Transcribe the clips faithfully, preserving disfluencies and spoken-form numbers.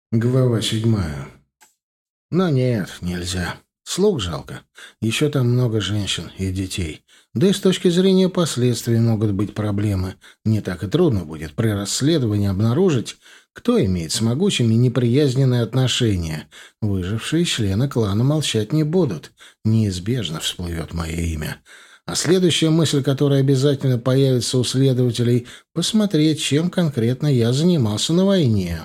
Глава седьмая. Но нет, нельзя. Слуг жалко. Еще там много женщин и детей. Да и с точки зрения последствий могут быть проблемы. Не так и трудно будет при расследовании обнаружить, кто имеет с могучими неприязненные отношения. Выжившие члены клана молчать не будут. Неизбежно всплывет мое имя. А следующая мысль, которая обязательно появится у следователей, посмотреть, чем конкретно я занимался на войне.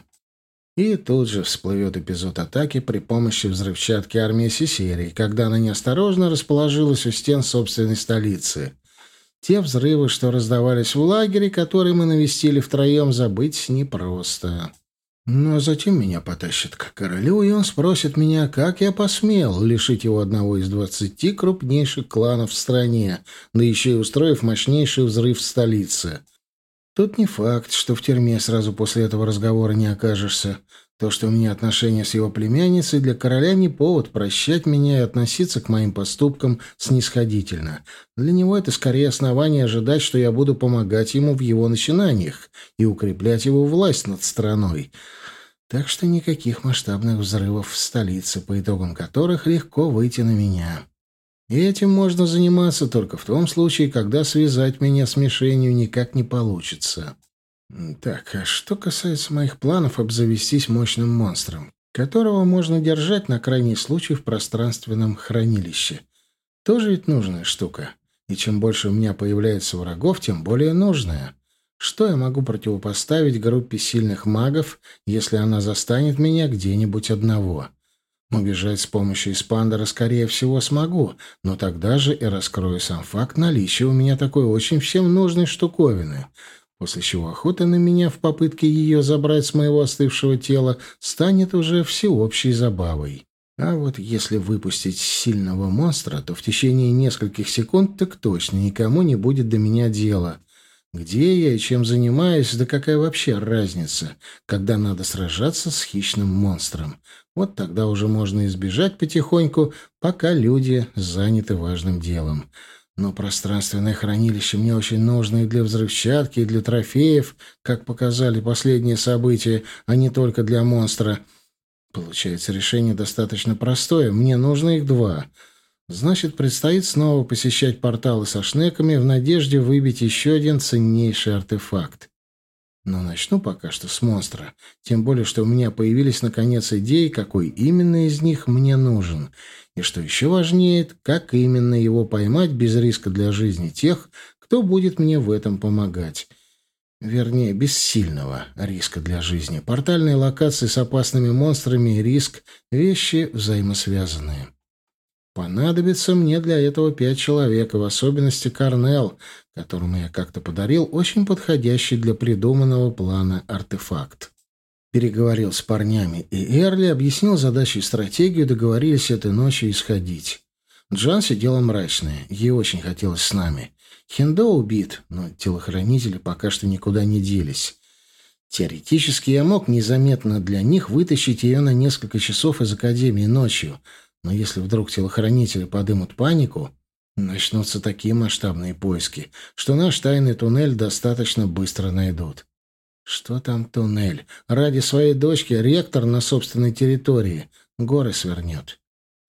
И тут же всплывет эпизод атаки при помощи взрывчатки армии Сесерии, когда она неосторожно расположилась у стен собственной столицы. Те взрывы, что раздавались в лагере, который мы навестили втроем, забыть непросто. Ну, а затем меня потащат к королю, и он спросит меня, как я посмел лишить его одного из двадцати крупнейших кланов в стране, да еще и устроив мощнейший взрыв в столице. Тут не факт, что в тюрьме сразу после этого разговора не окажешься. То, что у меня отношения с его племянницей, для короля не повод прощать меня и относиться к моим поступкам снисходительно. Для него это скорее основание ожидать, что я буду помогать ему в его начинаниях и укреплять его власть над страной. Так что никаких масштабных взрывов в столице, по итогам которых легко выйти на меня. И этим можно заниматься только в том случае, когда связать меня с мишенью никак не получится. Так, а что касается моих планов обзавестись мощным монстром, которого можно держать на крайний случай в пространственном хранилище. Тоже ведь нужная штука. И чем больше у меня появляется врагов, тем более нужная. Что я могу противопоставить группе сильных магов, если она застанет меня где-нибудь одного? Убежать с помощью Испандера, скорее всего, смогу, но тогда же и раскрою сам факт наличия у меня такой очень всем нужной штуковины, после чего охота на меня в попытке ее забрать с моего остывшего тела станет уже всеобщей забавой. А вот если выпустить сильного монстра, то в течение нескольких секунд так точно никому не будет до меня дела. Где я и чем занимаюсь, да какая вообще разница, когда надо сражаться с хищным монстром? Вот тогда уже можно избежать потихоньку, пока люди заняты важным делом. Но пространственное хранилище мне очень нужно и для взрывчатки, и для трофеев, как показали последние события, а не только для монстра. Получается, решение достаточно простое. Мне нужно их два. Значит, предстоит снова посещать порталы со шнеками в надежде выбить еще один ценнейший артефакт. Но начну пока что с монстра. Тем более, что у меня появились наконец идеи, какой именно из них мне нужен. И что еще важнее, как именно его поймать без риска для жизни тех, кто будет мне в этом помогать. Вернее, без сильного риска для жизни. Портальные локации с опасными монстрами и риск — вещи взаимосвязанные. Понадобится мне для этого пять человек, и в особенности Корнел, которому я как-то подарил очень подходящий для придуманного плана артефакт. Переговорил с парнями, и Эрли объяснил задачу и стратегию, договорились этой ночью исходить. Джан сидела мрачная, ей очень хотелось с нами. Хиндо убит, но телохранители пока что никуда не делись. Теоретически я мог незаметно для них вытащить ее на несколько часов из Академии ночью, но если вдруг телохранители подымут панику, начнутся такие масштабные поиски, что наш тайный туннель достаточно быстро найдут. Что там туннель? Ради своей дочки ректор на собственной территории горы свернет.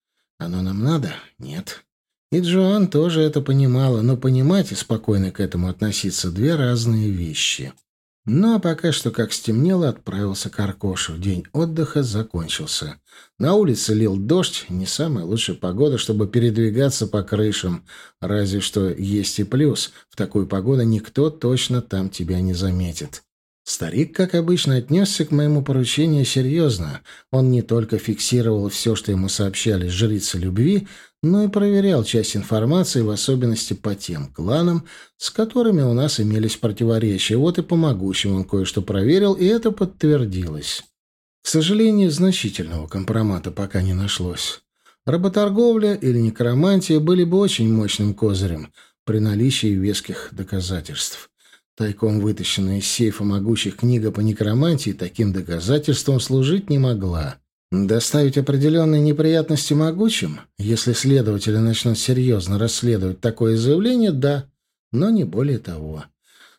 Оно нам надо? Нет. И Джоан тоже это понимала, но понимать и спокойно к этому относиться — две разные вещи. Ну, а пока что, как стемнело, отправился к Аркошу. День отдыха закончился. На улице лил дождь, не самая лучшая погода, чтобы передвигаться по крышам. Разве что есть и плюс. В такую погоду никто точно там тебя не заметит. Старик, как обычно, отнесся к моему поручению серьезно. Он не только фиксировал все, что ему сообщали жрицы любви, но и проверял часть информации, в особенности по тем кланам, с которыми у нас имелись противоречия. Вот и по могучим он кое-что проверил, и это подтвердилось. К сожалению, значительного компромата пока не нашлось. Работорговля или некромантия были бы очень мощным козырем при наличии веских доказательств. Тайком вытащенная из сейфа могучих книга по некромантии таким доказательством служить не могла. Доставить определенные неприятности могучим, если следователи начнут серьезно расследовать такое заявление, да, но не более того.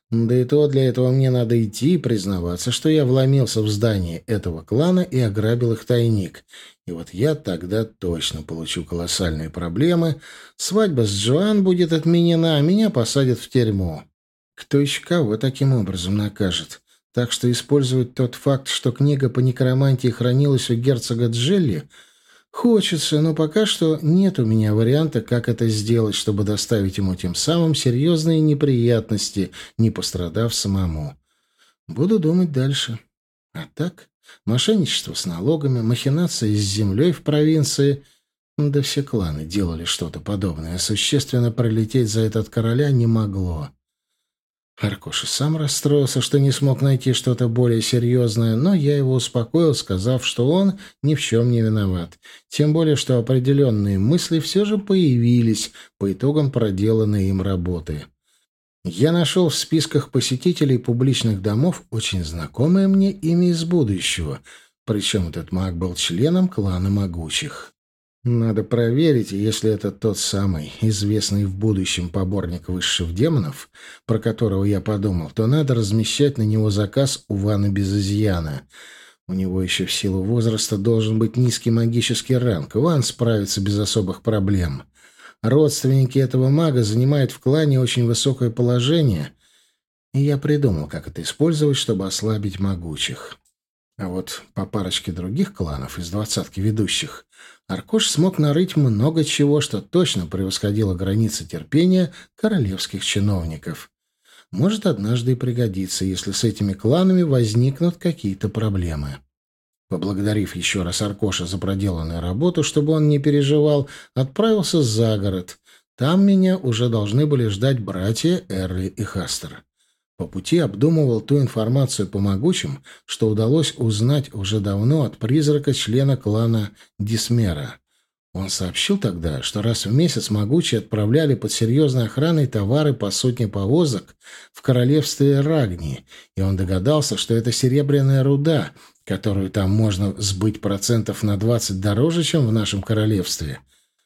Да и то для этого мне надо идти и признаваться, что я вломился в здание этого клана и ограбил их тайник. И вот я тогда точно получу колоссальные проблемы. Свадьба с Джоан будет отменена, а меня посадят в тюрьму. Кто еще кого таким образом накажет? Так что использовать тот факт, что книга по некромантии хранилась у герцога Джелли, хочется, но пока что нет у меня варианта, как это сделать, чтобы доставить ему тем самым серьезные неприятности, не пострадав самому. Буду думать дальше. А так, мошенничество с налогами, махинации с землей в провинции. Да все кланы делали что-то подобное, а существенно пролететь за этот короля не могло. Аркош и сам расстроился, что не смог найти что-то более серьезное, но я его успокоил, сказав, что он ни в чем не виноват. Тем более, что определенные мысли все же появились по итогам проделанной им работы. Я нашел в списках посетителей публичных домов очень знакомое мне имя из будущего, причем этот маг был членом клана могучих. Надо проверить, если это тот самый, известный в будущем поборник высших демонов, про которого я подумал, то надо размещать на него заказ у Вана без изъяна. У него еще в силу возраста должен быть низкий магический ранг. Ван справится без особых проблем. Родственники этого мага занимают в клане очень высокое положение, и я придумал, как это использовать, чтобы ослабить могучих. А вот по парочке других кланов из двадцатки ведущих Аркош смог нарыть много чего, что точно превосходило границы терпения королевских чиновников. Может, однажды и пригодится, если с этими кланами возникнут какие-то проблемы. Поблагодарив еще раз Аркоша за проделанную работу, чтобы он не переживал, отправился за город. Там меня уже должны были ждать братья Эрли и Хастер. По пути обдумывал ту информацию по могучим, что удалось узнать уже давно от призрака члена клана Дисмера. Он сообщил тогда, что раз в месяц могучие отправляли под серьезной охраной товары по сотне повозок в королевстве Рагни, и он догадался, что это серебряная руда, которую там можно сбыть процентов на двадцать дороже, чем в нашем королевстве.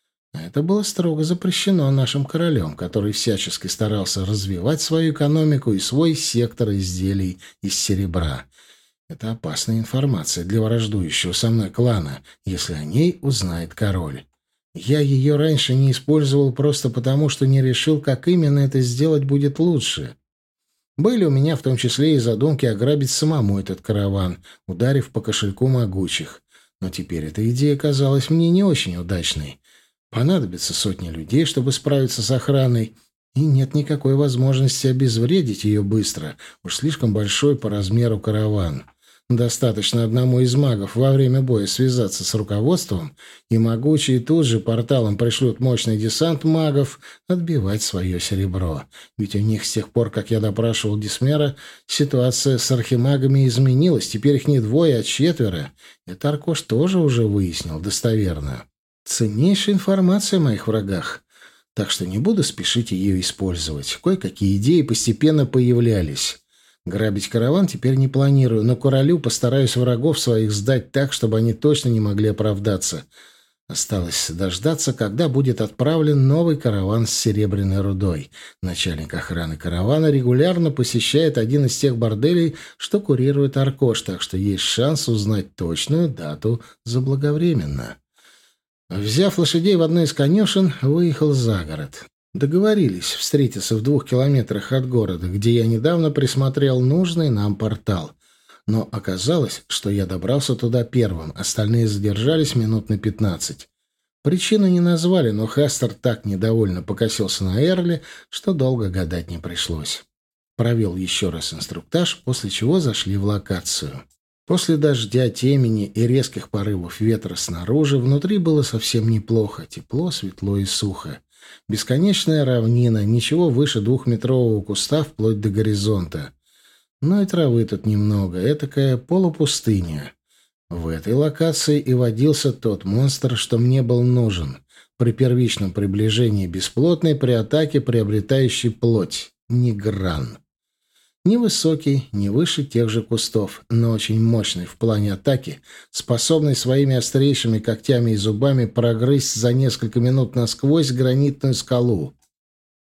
Это было строго запрещено нашим королем, который всячески старался развивать свою экономику и свой сектор изделий из серебра. Это опасная информация для враждующего со мной клана, если о ней узнает король. Я ее раньше не использовал просто потому, что не решил, как именно это сделать будет лучше. Были у меня в том числе и задумки ограбить самому этот караван, ударив по кошельку могучих. Но теперь эта идея казалась мне не очень удачной. Понадобится сотни людей, чтобы справиться с охраной, и нет никакой возможности обезвредить ее быстро. Уж слишком большой по размеру караван. Достаточно одному из магов во время боя связаться с руководством, и могучие тут же порталом пришлют мощный десант магов отбивать свое серебро. Ведь у них с тех пор, как я допрашивал Дисмера, ситуация с архимагами изменилась. Теперь их не двое, а четверо. Это Аркош тоже уже выяснил достоверно. Ценнейшая информация о моих врагах, так что не буду спешить ее использовать. Кое-какие идеи постепенно появлялись. Грабить караван теперь не планирую, но королю постараюсь врагов своих сдать так, чтобы они точно не могли оправдаться. Осталось дождаться, когда будет отправлен новый караван с серебряной рудой. Начальник охраны каравана регулярно посещает один из тех борделей, что курирует Аркош, так что есть шанс узнать точную дату заблаговременно. Взяв лошадей в одной из конюшен, выехал за город. Договорились встретиться в двух километрах от города, где я недавно присмотрел нужный нам портал. Но оказалось, что я добрался туда первым, остальные задержались минут на пятнадцать. Причину не назвали, но Хастер так недовольно покосился на Эрли, что долго гадать не пришлось. Провел еще раз инструктаж, после чего зашли в локацию. После дождя, темени и резких порывов ветра снаружи внутри было совсем неплохо, тепло, светло и сухо. Бесконечная равнина, ничего выше двухметрового куста вплоть до горизонта. Но и травы тут немного, этакая полупустыня. В этой локации и водился тот монстр, что мне был нужен. При первичном приближении бесплотный, при атаке приобретающий плоть. Нигран. Невысокий, не выше тех же кустов, но очень мощный в плане атаки, способный своими острейшими когтями и зубами прогрызть за несколько минут насквозь гранитную скалу.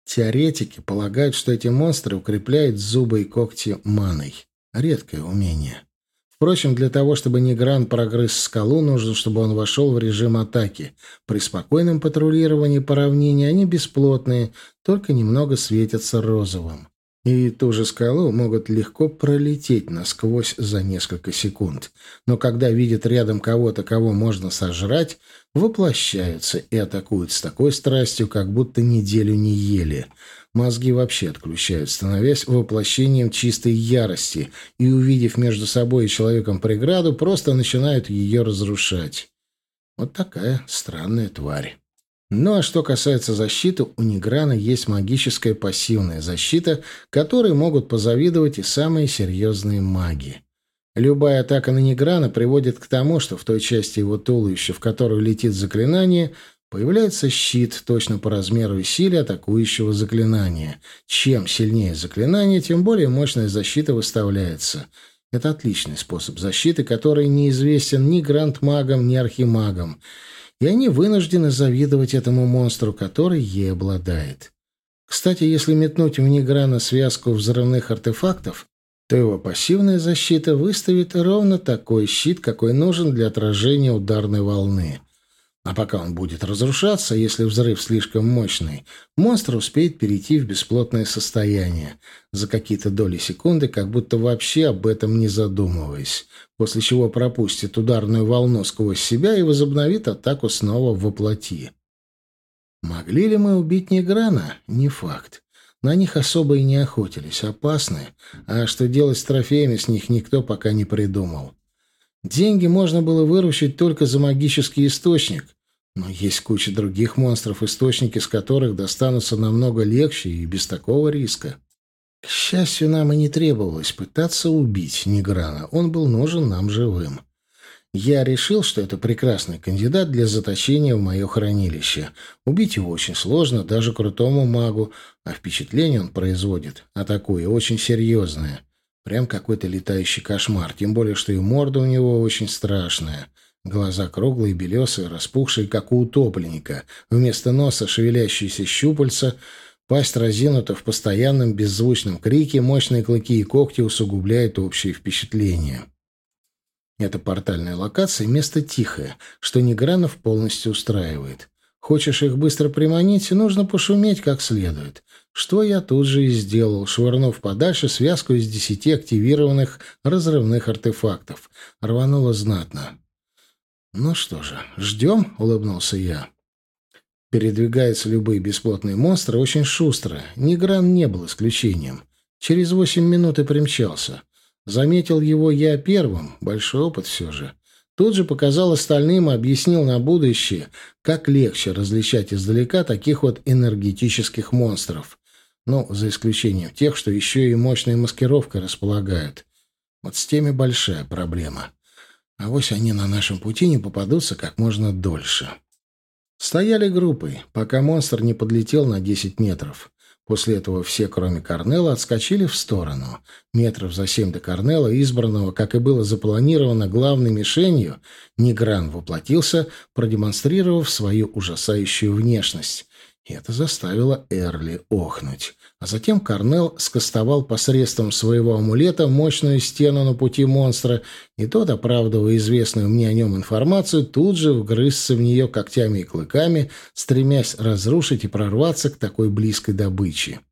Теоретики полагают, что эти монстры укрепляют зубы и когти маной. Редкое умение. Впрочем, для того, чтобы Нигран прогрыз скалу, нужно, чтобы он вошел в режим атаки. При спокойном патрулировании по равнине они бесплотные, только немного светятся розовым. И ту же скалу могут легко пролететь насквозь за несколько секунд. Но когда видят рядом кого-то, кого можно сожрать, воплощаются и атакуют с такой страстью, как будто неделю не ели. Мозги вообще отключают, становясь воплощением чистой ярости, и, увидев между собой и человеком преграду, просто начинают ее разрушать. Вот такая странная тварь. Ну а что касается защиты, у Ниграна есть магическая пассивная защита, которой могут позавидовать и самые серьезные маги. Любая атака на Ниграна приводит к тому, что в той части его туловища, в которую летит заклинание, появляется щит, точно по размеру и силе атакующего заклинания. Чем сильнее заклинание, тем более мощная защита выставляется. Это отличный способ защиты, который неизвестен ни гранд-магам, ни архимагам. И они вынуждены завидовать этому монстру, который ей обладает. Кстати, если метнуть в Ниграна связку взрывных артефактов, то его пассивная защита выставит ровно такой щит, какой нужен для отражения ударной волны. А пока он будет разрушаться, если взрыв слишком мощный, монстр успеет перейти в бесплотное состояние, за какие-то доли секунды, как будто вообще об этом не задумываясь, после чего пропустит ударную волну сквозь себя и возобновит атаку снова воплоти. Могли ли мы убить Ниграна? Не факт. На них особо и не охотились, опасны, а что делать с трофеями с них никто пока не придумал. Деньги можно было выручить только за магический источник, но есть куча других монстров, источники с которых достанутся намного легче и без такого риска. К счастью, нам и не требовалось пытаться убить Ниграна, он был нужен нам живым. Я решил, что это прекрасный кандидат для заточения в мое хранилище. Убить его очень сложно, даже крутому магу, а впечатление он производит, атакуя, очень серьезное. Прям какой-то летающий кошмар, тем более, что и морда у него очень страшная. Глаза круглые, белесые, распухшие, как у утопленника. Вместо носа шевелящиеся щупальца, пасть разинута в постоянном беззвучном крике, мощные клыки и когти усугубляют общее впечатление. Эта портальная локация — место тихое, что Нигранов полностью устраивает. Хочешь их быстро приманить, нужно пошуметь как следует. Что я тут же и сделал, швырнув подальше связку из десяти активированных разрывных артефактов. Рвануло знатно. «Ну что же, ждем?» — улыбнулся я. Передвигаются любые бесплотные монстры очень шустро. Нигран не был исключением. Через восемь минут и примчался. Заметил его я первым, большой опыт все же. Тут же показал остальным и объяснил на будущее, как легче различать издалека таких вот энергетических монстров. Ну, за исключением тех, что еще и мощной маскировкой располагают. Вот с теми большая проблема. Авось они на нашем пути не попадутся как можно дольше. Стояли группой, пока монстр не подлетел на десять метров. После этого все, кроме Корнелла, отскочили в сторону. Метров за семь до Корнелла, избранного, как и было запланировано, главной мишенью, Нигран воплотился, продемонстрировав свою ужасающую внешность. И это заставило Эрли охнуть. А затем Корнелл скостовал посредством своего амулета мощную стену на пути монстра, и тот, оправдывая известную мне о нем информацию, тут же вгрызся в нее когтями и клыками, стремясь разрушить и прорваться к такой близкой добыче.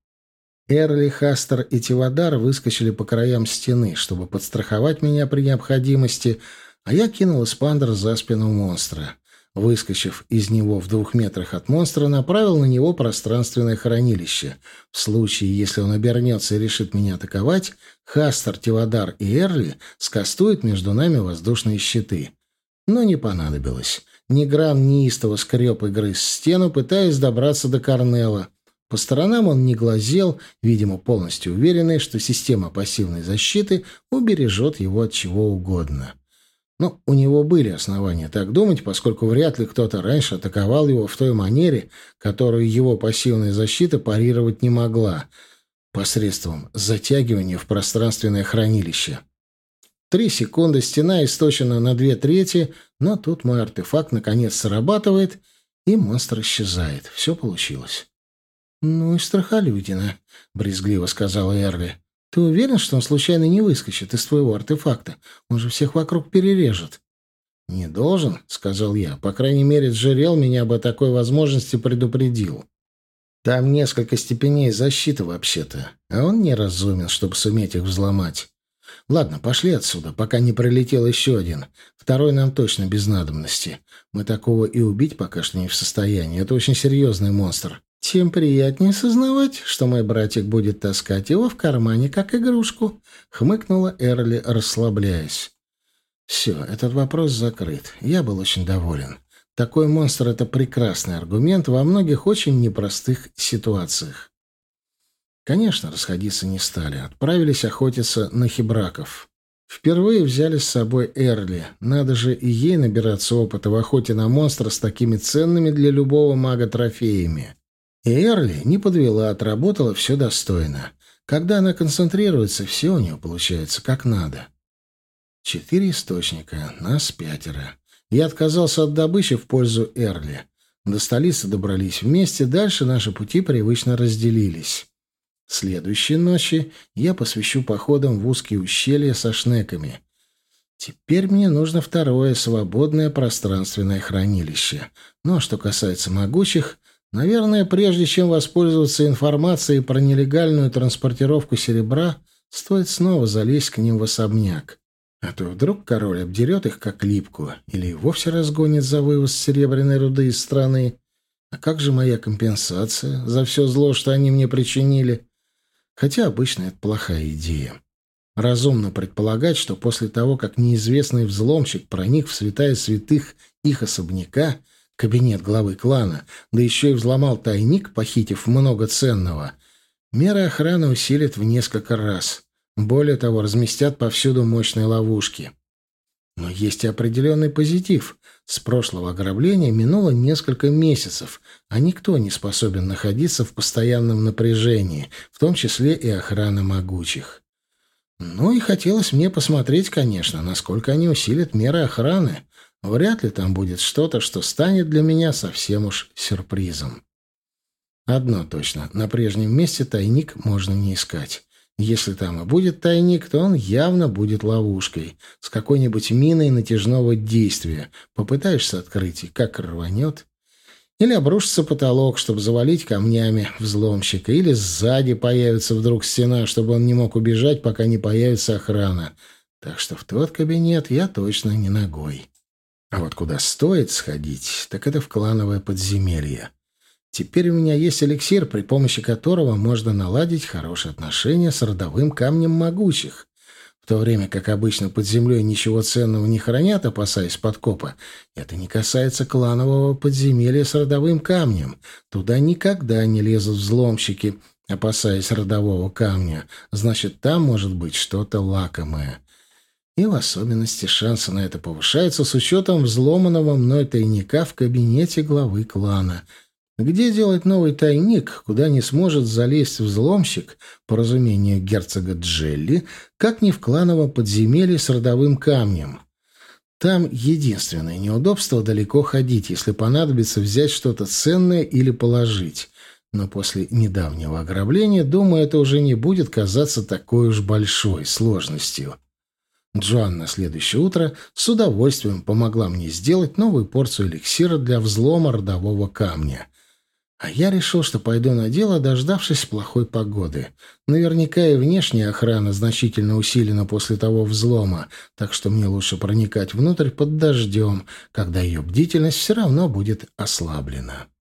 Эрли, Хастер и Тивадар выскочили по краям стены, чтобы подстраховать меня при необходимости, а я кинул эспандер за спину монстра. Выскочив из него в двух метрах от монстра, направил на него пространственное хранилище. В случае, если он обернется и решит меня атаковать, Хастер, Тивадар и Эрли скастуют между нами воздушные щиты. Но не понадобилось. Нигран неистово скреб и грыз стену, пытаясь добраться до Корнелла. По сторонам он не глазел, видимо, полностью уверенный, что система пассивной защиты убережет его от чего угодно. Но у него были основания так думать, поскольку вряд ли кто-то раньше атаковал его в той манере, которую его пассивная защита парировать не могла, посредством затягивания в пространственное хранилище. Три секунды, стена источена на две трети, но тут мой артефакт наконец срабатывает, и монстр исчезает. Все получилось. «Ну и страхолюдина», — брезгливо сказала Эрли. «Ты уверен, что он случайно не выскочит из твоего артефакта? Он же всех вокруг перережет». «Не должен», — сказал я. «По крайней мере, Джерел меня об такой возможности предупредил. Там несколько степеней защиты вообще-то, а он неразумен, чтобы суметь их взломать. Ладно, пошли отсюда, пока не прилетел еще один. Второй нам точно без надобности. Мы такого и убить пока что не в состоянии. Это очень серьезный монстр. Тем приятнее сознавать, что мой братик будет таскать его в кармане, как игрушку», — хмыкнула Эрли, расслабляясь. «Все, этот вопрос закрыт. Я был очень доволен. Такой монстр — это прекрасный аргумент во многих очень непростых ситуациях». Конечно, расходиться не стали. Отправились охотиться на хибраков. Впервые взяли с собой Эрли. Надо же и ей набираться опыта в охоте на монстра с такими ценными для любого мага трофеями. И Эрли не подвела, отработала все достойно. Когда она концентрируется, все у нее получается как надо. Четыре источника, нас пятеро. Я отказался от добычи в пользу Эрли. До столицы добрались вместе, дальше наши пути привычно разделились. Следующей ночи я посвящу походам в узкие ущелья со шнеками. Теперь мне нужно второе свободное пространственное хранилище. Ну а что касается могучих, наверное, прежде чем воспользоваться информацией про нелегальную транспортировку серебра, стоит снова залезть к ним в особняк. А то вдруг король обдерет их как липку или и вовсе разгонит за вывоз серебряной руды из страны. А как же моя компенсация за все зло, что они мне причинили? Хотя обычно это плохая идея. Разумно предполагать, что после того, как неизвестный взломщик проник в святая святых их особняка, кабинет главы клана, да еще и взломал тайник, похитив много ценного, меры охраны усилят в несколько раз. Более того, разместят повсюду мощные ловушки. Но есть и определенный позитив. С прошлого ограбления минуло несколько месяцев, а никто не способен находиться в постоянном напряжении, в том числе и охрана могучих. Ну и хотелось мне посмотреть, конечно, насколько они усилят меры охраны. Вряд ли там будет что-то, что станет для меня совсем уж сюрпризом. Одно точно, на прежнем месте тайник можно не искать. Если там и будет тайник, то он явно будет ловушкой, с какой-нибудь миной натяжного действия. Попытаешься открыть, и как рванет. Или обрушится потолок, чтобы завалить камнями взломщика. Или сзади появится вдруг стена, чтобы он не мог убежать, пока не появится охрана. Так что в тот кабинет я точно не ногой. А вот куда стоит сходить, так это в клановое подземелье. Теперь у меня есть эликсир, при помощи которого можно наладить хорошие отношения с родовым камнем могучих. В то время как обычно под землей ничего ценного не хранят, опасаясь подкопа, это не касается кланового подземелья с родовым камнем. Туда никогда не лезут взломщики, опасаясь родового камня. Значит, там может быть что-то лакомое. И в особенности шансы на это повышаются с учетом взломанного мной тайника в кабинете главы клана. Где делать новый тайник, куда не сможет залезть взломщик, по разумению герцога Джелли, как ни в кланово подземелье с родовым камнем? Там единственное неудобство — далеко ходить, если понадобится взять что-то ценное или положить. Но после недавнего ограбления, думаю, это уже не будет казаться такой уж большой сложностью. Джоан на следующее утро с удовольствием помогла мне сделать новую порцию эликсира для взлома родового камня. А я решил, что пойду на дело, дождавшись плохой погоды. Наверняка и внешняя охрана значительно усилена после того взлома, так что мне лучше проникать внутрь под дождем, когда ее бдительность все равно будет ослаблена.